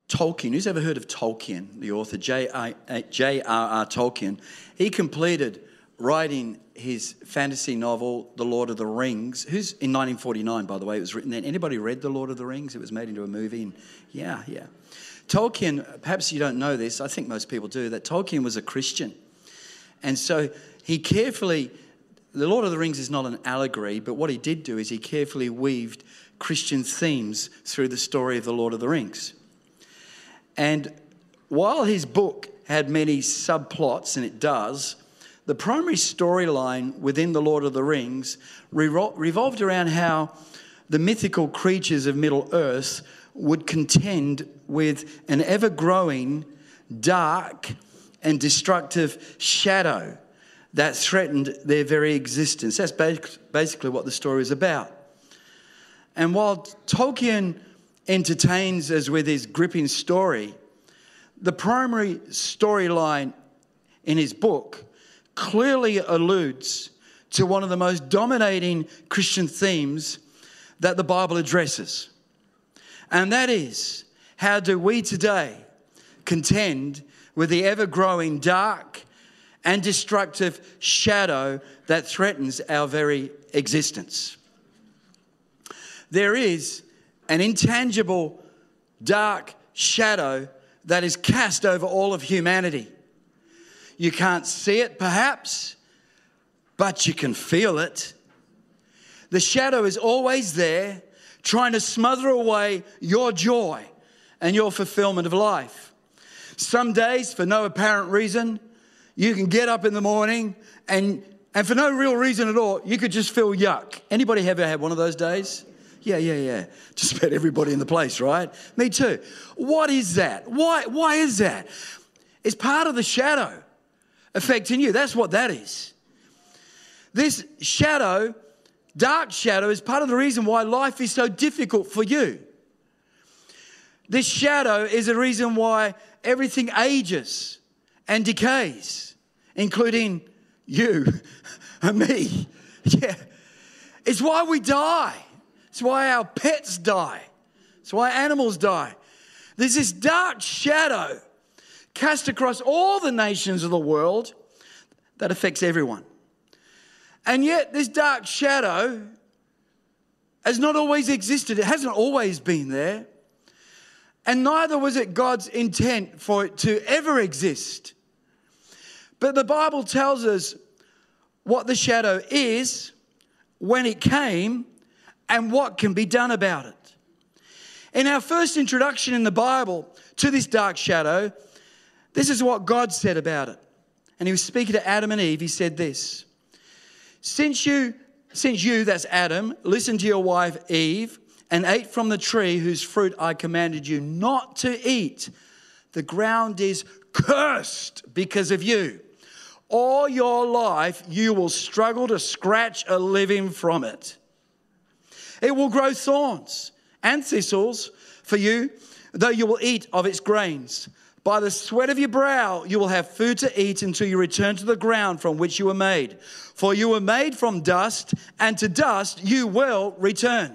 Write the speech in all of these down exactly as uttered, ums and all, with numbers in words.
Tolkien. Who's ever heard of Tolkien, the author, J R R Tolkien? He completed writing his fantasy novel, The Lord of the Rings. Who's in nineteen forty-nine, by the way, it was written then. Anybody read The Lord of the Rings? It was made into a movie. And yeah, yeah. Tolkien, perhaps you don't know this, I think most people do, that Tolkien was a Christian. And so he carefully, The Lord of the Rings is not an allegory, but what he did do is he carefully weaved Christian themes through the story of The Lord of the Rings. And while his book had many subplots, and it does, the primary storyline within The Lord of the Rings revol- revolved around how the mythical creatures of Middle-earth would contend with an ever-growing, dark and destructive shadow that threatened their very existence. That's basically what the story is about. And while Tolkien entertains us with his gripping story, the primary storyline in his book clearly alludes to one of the most dominating Christian themes that the Bible addresses. And that is, how do we today contend with the ever-growing dark and destructive shadow that threatens our very existence? There is an intangible dark shadow that is cast over all of humanity. You can't see it, perhaps, but you can feel it. The shadow is always there, trying to smother away your joy and your fulfillment of life. Some days, for no apparent reason, you can get up in the morning and, and for no real reason at all, you could just feel yuck. Anybody ever had one of those days? Yeah, yeah, yeah. Just about everybody in the place, right? Me too. What is that? Why, why is that? It's part of the shadow affecting you. That's what that is. This shadow, dark shadow, is part of the reason why life is so difficult for you. This shadow is the reason why everything ages and decays, including you and me. Yeah. It's why we die. It's why our pets die. It's why animals die. There's this dark shadow cast across all the nations of the world that affects everyone. And yet this dark shadow has not always existed. It hasn't always been there. And neither was it God's intent for it to ever exist. But the Bible tells us what the shadow is, when it came, and what can be done about it. In our first introduction in the Bible to this dark shadow, this is what God said about it. And he was speaking to Adam and Eve. He said this: Since you, since you, that's Adam, listened to your wife Eve and ate from the tree whose fruit I commanded you not to eat, the ground is cursed because of you. All your life you will struggle to scratch a living from it. It will grow thorns and thistles for you, though you will eat of its grains. By the sweat of your brow you will have food to eat until you return to the ground from which you were made. For you were made from dust, and to dust you will return.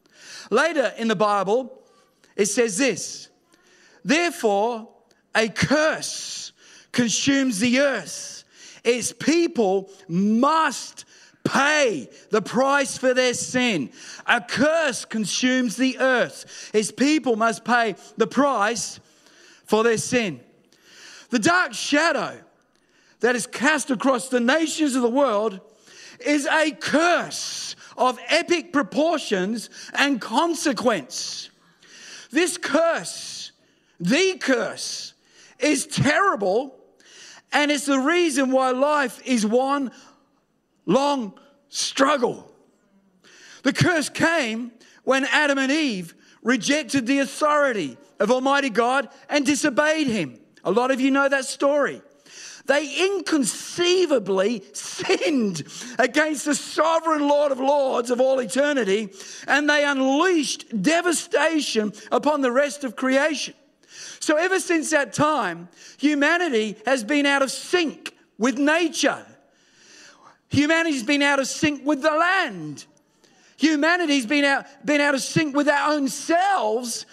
Later in the Bible, it says this: Therefore, a curse consumes the earth. Its people must pay the price for their sin. A curse consumes the earth. His people must pay the price for their sin. The dark shadow that is cast across the nations of the world is a curse of epic proportions and consequence. This curse, the curse, is terrible, and it's the reason why life is one long struggle. The curse came when Adam and Eve rejected the authority of Almighty God and disobeyed him. A lot of you know that story. They inconceivably sinned against the sovereign Lord of Lords of all eternity, and they unleashed devastation upon the rest of creation. So ever since that time, humanity has been out of sync with nature. Humanity's been out of sync with the land. Humanity's been out, been out of sync with our own selves.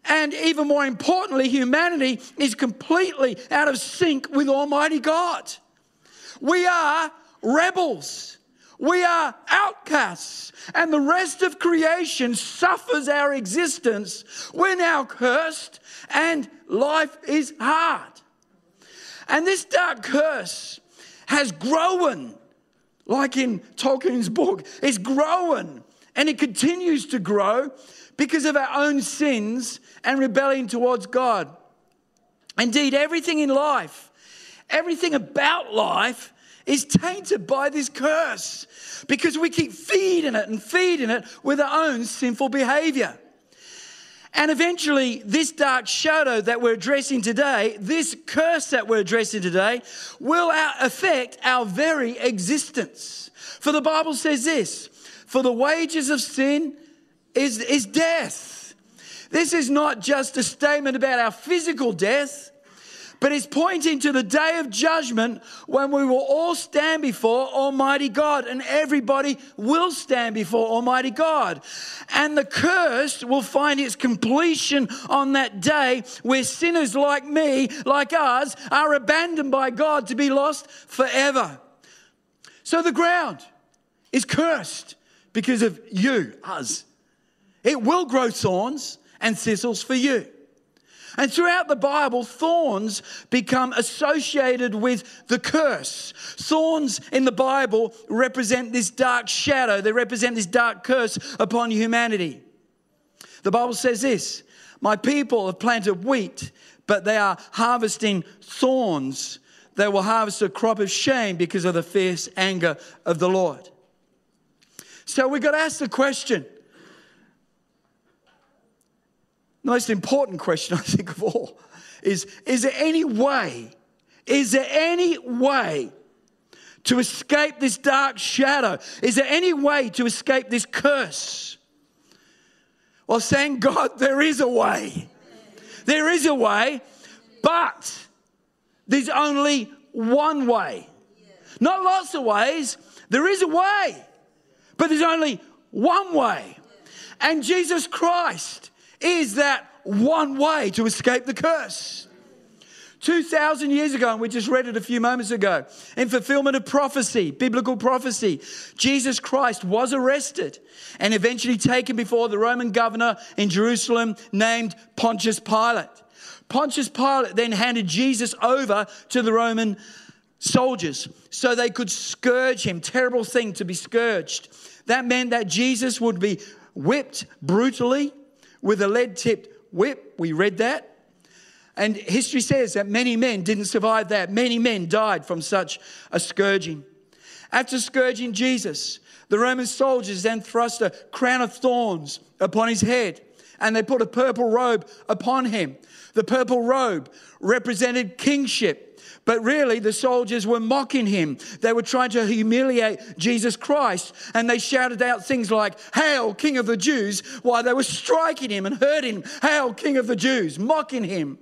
And even more importantly, humanity is completely out of sync with Almighty God. We are rebels. We are outcasts. And the rest of creation suffers our existence. We're now cursed and life is hard. And this dark curse has grown, like in Tolkien's book. It's grown and it continues to grow because of our own sins and rebellion towards God. Indeed, everything in life, everything about life is tainted by this curse because we keep feeding it and feeding it with our own sinful behavior. And eventually, this dark shadow that we're addressing today, this curse that we're addressing today, will affect our very existence. For the Bible says this, for the wages of sin is, is death. This is not just a statement about our physical death, but it's pointing to the day of judgment when we will all stand before Almighty God, and everybody will stand before Almighty God. And the curse will find its completion on that day where sinners like me, like us, are abandoned by God to be lost forever. So the ground is cursed because of you, us. It will grow thorns and thistles for you. And throughout the Bible, thorns become associated with the curse. Thorns in the Bible represent this dark shadow. They represent this dark curse upon humanity. The Bible says this, my people have planted wheat, but they are harvesting thorns. They will harvest a crop of shame because of the fierce anger of the Lord. So we've got to ask the question, the most important question I think of all is, is there any way, is there any way to escape this dark shadow? Is there any way to escape this curse? Well, thank God there is a way. There is a way, but there's only one way. Not lots of ways. There is a way, but there's only one way. And Jesus Christ is that one way to escape the curse. two thousand years ago, and we just read it a few moments ago, in fulfillment of prophecy, biblical prophecy, Jesus Christ was arrested and eventually taken before the Roman governor in Jerusalem named Pontius Pilate. Pontius Pilate then handed Jesus over to the Roman soldiers so they could scourge him. Terrible thing to be scourged. That meant that Jesus would be whipped brutally with a lead-tipped whip. We read that. And history says that many men didn't survive that. Many men died from such a scourging. After scourging Jesus, the Roman soldiers then thrust a crown of thorns upon his head, and they put a purple robe upon him. The purple robe represented kingship. But really, the soldiers were mocking him. They were trying to humiliate Jesus Christ. And they shouted out things like, "Hail, King of the Jews," while they were striking him and hurting him. "Hail, King of the Jews," mocking him.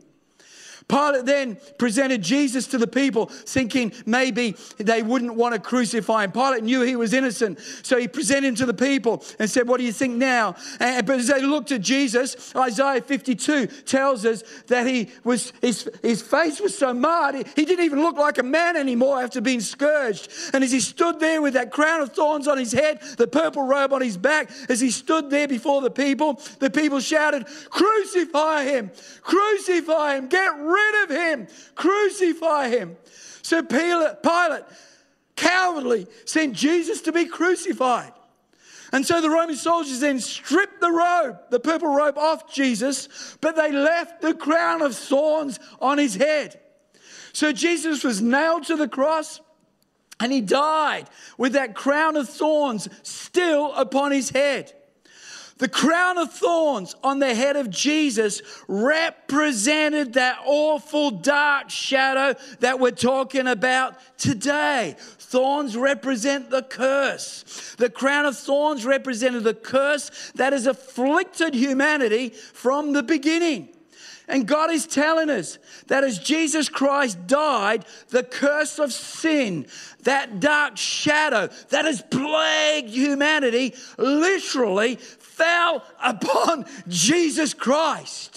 Pilate then presented Jesus to the people, thinking maybe they wouldn't want to crucify him. Pilate knew he was innocent, so he presented him to the people and said, "What do you think now?" And, but as they looked at Jesus, Isaiah fifty-two tells us that he was his, his face was so marred, he, he didn't even look like a man anymore after being scourged. And as he stood there with that crown of thorns on his head, the purple robe on his back, as he stood there before the people, the people shouted, "Crucify him! Crucify him! Get rid rid of him, crucify him." So Pilate, Pilate cowardly sent Jesus to be crucified. And so the Roman soldiers then stripped the robe, the purple robe, off Jesus, but they left the crown of thorns on his head. So Jesus was nailed to the cross and he died with that crown of thorns still upon his head. The crown of thorns on the head of Jesus represented that awful dark shadow that we're talking about today. Thorns represent the curse. The crown of thorns represented the curse that has afflicted humanity from the beginning. And God is telling us that as Jesus Christ died, the curse of sin, that dark shadow that has plagued humanity, literally fell upon Jesus Christ.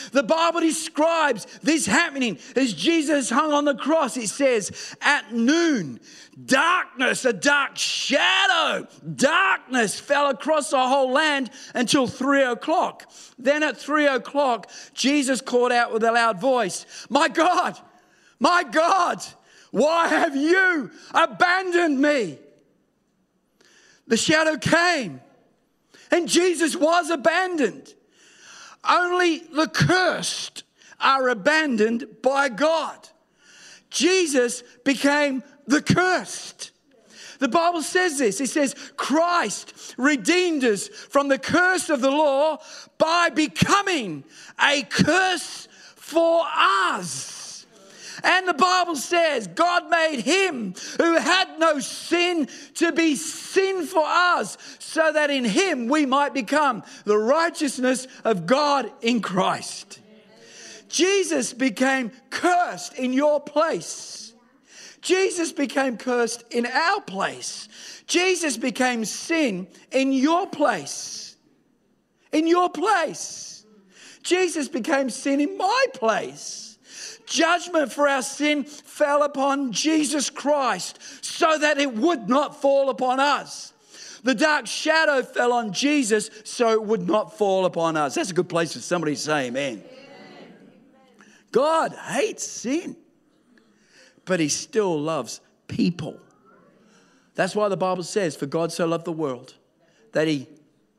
The Bible describes this happening as Jesus hung on the cross. It says, at noon, darkness, a dark shadow, darkness fell across the whole land until three o'clock. Then at three o'clock, Jesus called out with a loud voice, my God, my God, why have you abandoned me? The shadow came and Jesus was abandoned. Only the cursed are abandoned by God. Jesus became the cursed. The Bible says this. It says, Christ redeemed us from the curse of the law by becoming a curse for us. And the Bible says God made him who had no sin to be sin for us, so that in him we might become the righteousness of God in Christ. Jesus became cursed in your place. Jesus became cursed in our place. Jesus became sin in your place. In your place. Jesus became sin in my place. Judgment for our sin fell upon Jesus Christ so that it would not fall upon us. The dark shadow fell on Jesus so it would not fall upon us. That's a good place for somebody to say amen. Amen. God hates sin, but he still loves people. That's why the Bible says, for God so loved the world that he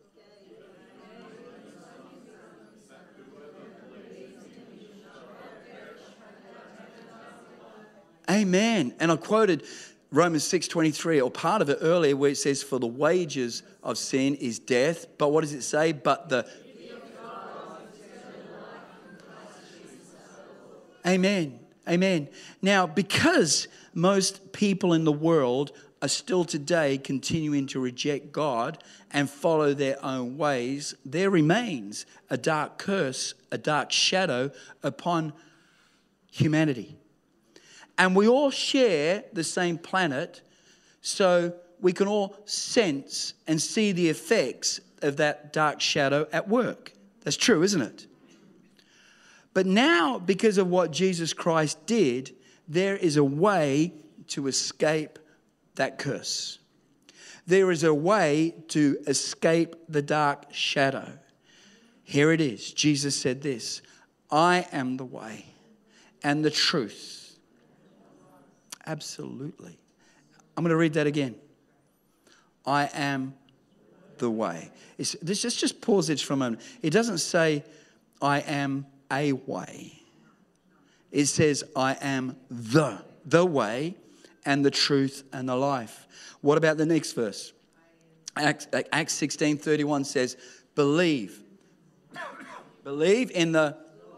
Amen. And I quoted Romans six twenty-three, or part of it earlier, where it says, for the wages of sin is death. But what does it say? But the... Amen. Amen. Now, because most people in the world are still today continuing to reject God and follow their own ways, there remains a dark curse, a dark shadow upon humanity. And we all share the same planet, so we can all sense and see the effects of that dark shadow at work. That's true, isn't it? But now, because of what Jesus Christ did, there is a way to escape that curse. There is a way to escape the dark shadow. Here it is. Jesus said this, I am the way and the truth. Absolutely. I'm going to read that again. I am the way. It's, let's just, just pause this for a moment. It doesn't say, I am a way. It says, I am the, the way and the truth and the life. What about the next verse? Acts, Acts sixteen thirty-one says, believe. Believe in the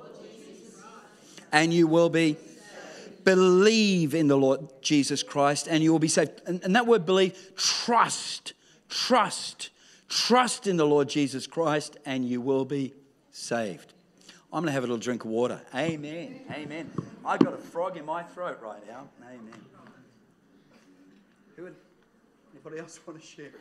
and you will be Believe in the Lord Jesus Christ and you will be saved. And, and that word believe, trust, trust, trust in the Lord Jesus Christ and you will be saved. I'm going to have a little drink of water. Amen. Amen. I got a frog in my throat right now. Amen. Who would, anybody else want to share?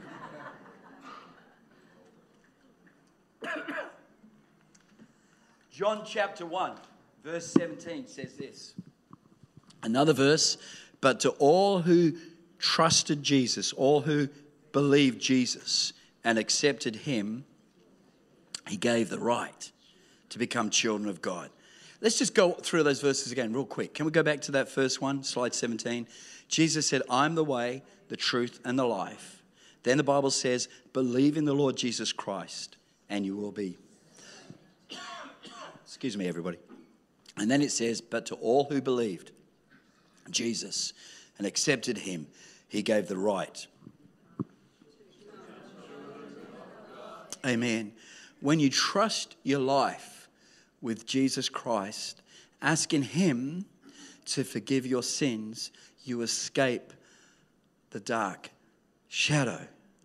John chapter one, verse seventeen says this. Another verse, but to all who trusted Jesus, all who believed Jesus and accepted him, he gave the right to become children of God. Let's just go through those verses again real quick. Can we go back to that first one, slide seventeen? Jesus said, I'm the way, the truth, and the life. Then the Bible says, believe in the Lord Jesus Christ and you will be. Excuse me, everybody. And then it says, but to all who believed Jesus and accepted him, he gave the right. Amen. When you trust your life with Jesus Christ, asking him to forgive your sins, you escape the dark shadow.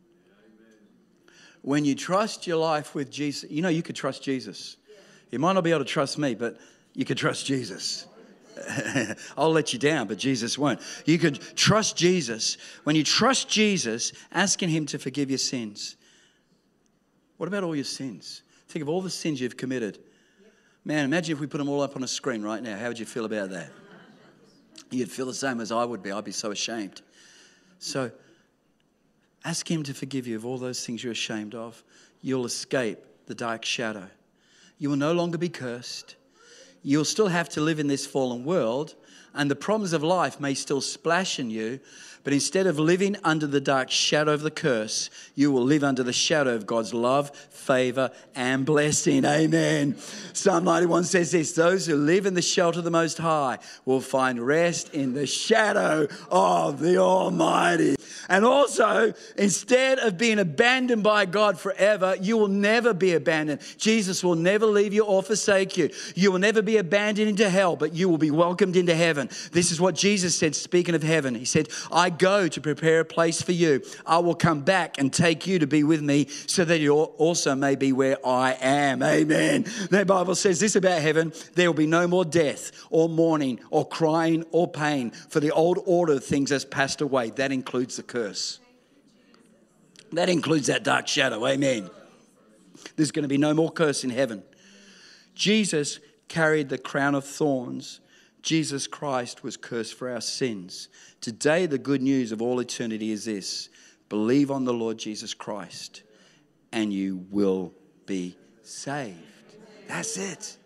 When you trust your life with Jesus, you know you could trust Jesus. You might not be able to trust me, but you could trust Jesus. I'll let you down, but Jesus won't. You could trust Jesus. When you trust Jesus, asking him to forgive your sins. What about all your sins? Think of all the sins you've committed. Man, imagine if we put them all up on a screen right now. How would you feel about that? You'd feel the same as I would be. I'd be so ashamed. So ask him to forgive you of all those things you're ashamed of. You'll escape the dark shadow. You will no longer be cursed. You'll still have to live in this fallen world, and the problems of life may still splash in you, but instead of living under the dark shadow of the curse, you will live under the shadow of God's love, favor, and blessing. Amen. Psalm ninety-one says this: those who live in the shelter of the Most High will find rest in the shadow of the Almighty. And also, instead of being abandoned by God forever, you will never be abandoned. Jesus will never leave you or forsake you. You will never be abandoned into hell, but you will be welcomed into heaven. This is what Jesus said, speaking of heaven. He said, I go to prepare a place for you. I will come back and take you to be with me so that you also may be where I am. Amen. The Bible says this about heaven: there will be no more death or mourning or crying or pain, for the old order of things has passed away. That includes the curse. Curse. That includes that dark shadow. Amen. There's going to be no more curse in heaven. Jesus carried the crown of thorns. Jesus Christ was cursed for our sins. Today, the good news of all eternity is this: believe on the Lord Jesus Christ and you will be saved. That's it.